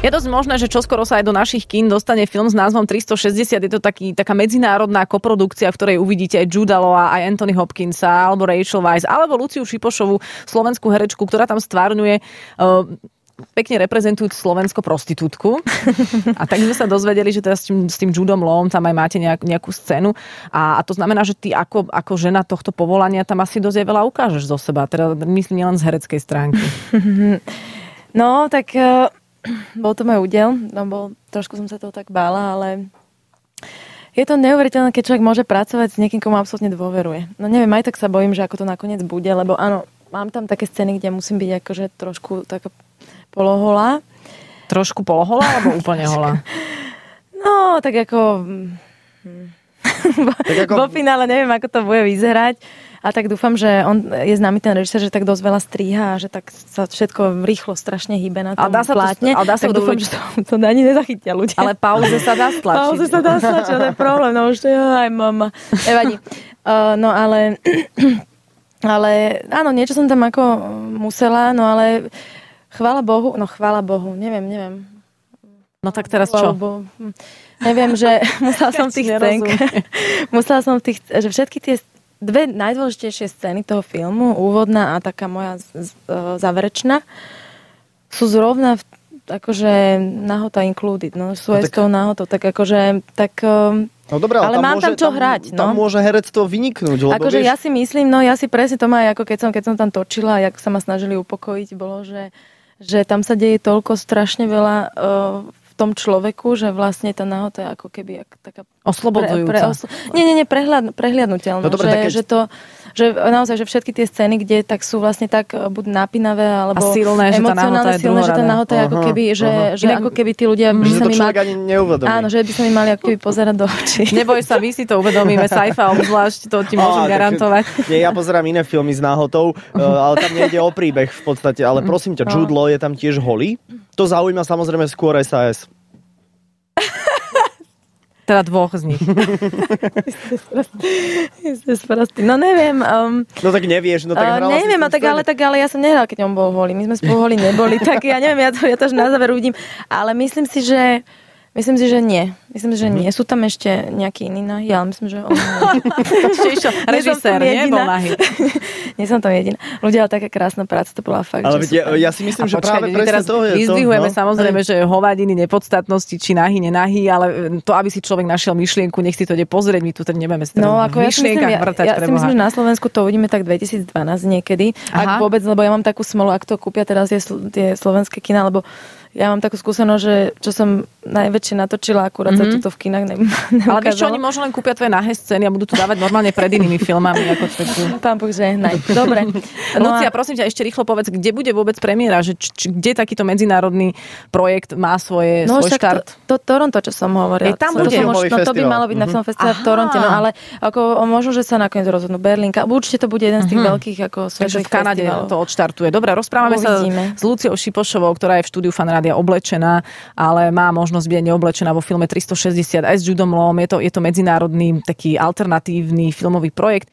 Je dosť možné, že čoskoro sa aj do našich kín dostane film s názvom 360. Je to taká medzinárodná koprodukcia, v ktorej uvidíte aj Juda Lawa, aj Anthony Hopkinsa, alebo Rachel Weisz, alebo Luciu Šipošovú, slovenskú herečku, ktorá tam stvárňuje pekne reprezentujúc Slovensko prostitútku. A tak sme sa dozvedeli, že teda s tým Judom Lawom tam aj máte nejakú scénu. A to znamená, že ty ako žena tohto povolania tam asi dosť veľa ukážeš zo seba. Teda myslím nielen z hereckej stránky. No, tak bol to môj údel. No, trošku som sa toho tak bála, ale je to neuveriteľné, keď človek môže pracovať s niekým, komu absolútne dôveruje. No neviem, aj tak sa bojím, že ako to nakoniec bude, lebo áno, mám tam také scény, kde musím byť akože trošku taká poloholá. Trošku poloholá, alebo úplne holá? No, tak ako... Vo finále neviem, ako to bude vyzerať. A tak dúfam, že on je známy ten režisér, že tak dosť veľa stríha a že tak sa všetko rýchlo strašne hýbe na tom plátne. Tak dúfam, že to ani nezachytia ľudia. Ale pauze sa dá stlačiť. Pauze sa dá stlačiť, to je problém. No už to je aj mama. Nevadí. No ale áno, niečo som tam ako musela, no ale chvála Bohu, neviem. No tak teraz čo? Neviem, že musela som že všetky tie dve najdôležitejšie scény toho filmu, úvodná a taká moja záverečná, sú zrovna akože nahota included, no sú aj s tou nahotou, tak akože, tak... No dobré, ale mám tam čo hrať, no. Tam môže herectvo vyniknúť, lebo akože vieš... ja si myslím, ja si presne to má, ako keď som tam točila, jak sa ma snažili upokojiť, bolo, že tam sa deje toľko strašne veľa v tom človeku, že vlastne tá nahota je ako keby taká... Oslobodzujúca. Nie, prehliadnutelná. No dobre, že naozaj, že všetky tie scény, kde tak sú vlastne tak buď napínavé, alebo silné, emocionálne silné, že tá nahota je ako keby, že ako keby tí ľudia by sa mi mali... ani neuvedomí. Áno, že by sa mi mali ako keby pozerať do očí. Neboj sa, my si to uvedomíme, sci-fi obzvlášť, to ti môžem garantovať. Nie, ja pozerám iné filmy s nahotou, ale tam nejde o príbeh v podstate, ale prosím ťa, Jude Law je tam tiež holý. To zaujíma samozrejme skôr SAS. Teda dvoch z nich. No neviem. No tak nevieš, no tak hrala neviem, ale ja som nehral, keď on bol holý. My sme spolu holí neboli, tak ja neviem, ja to až na záver uvidím. Ale myslím si, že nie. Nie. Sú tam ešte nejakí iní nahy, ale myslím, že on... Režisér, nebol nahy. Nie som tam jediná. Ľudia, ale taká krásna práca, to bola fakt. Ale ja si myslím, že práve presne to je to. Vyzdvihujeme samozrejme, že hovadiny nepodstatnosti, či nahy, nenahy, ale to, aby si človek našiel myšlienku, nech si to ide pozrieť, my tu nebudeme stranu. No, ako ja si myslím, že na Slovensku to uvidíme tak 2012 niekedy. Ak vôbec, lebo ja mám takú smolu, ak to kúpia teraz tie slovenské kina, lebo ja mám takú skúsenosť, že čo som najväčšie natočila, akurát sa tuto v kinách neukázalo. Ale vieš čo, oni možno len kúpia tvoje nahé scény a budú tu dávať normálne pred inými filmami. Ako Pán Boh žehnaj. Dobre. Lucia, prosím ťa, ešte rýchlo povedz, kde bude vôbec premiéra? Kde takýto medzinárodný projekt má svoj štart? To Toronto, čo som hovorila. Tam bude to by malo byť na film festival v Toronte, no ale ako možno, že sa nakoniec rozhodnú Berlínka. Určite to bude jeden z tých veľkých ako svetových festivalov. Takže v Kanade to odštartuje. Dobre, rozprávame sa s Luciou Šipošovou, ktorá je v štúdiu Fanrádia oblečená, ale má možnosť byť neoblečená vo filme 360 aj s Judom Lawom. Je to medzinárodný taký alternatívny filmový projekt.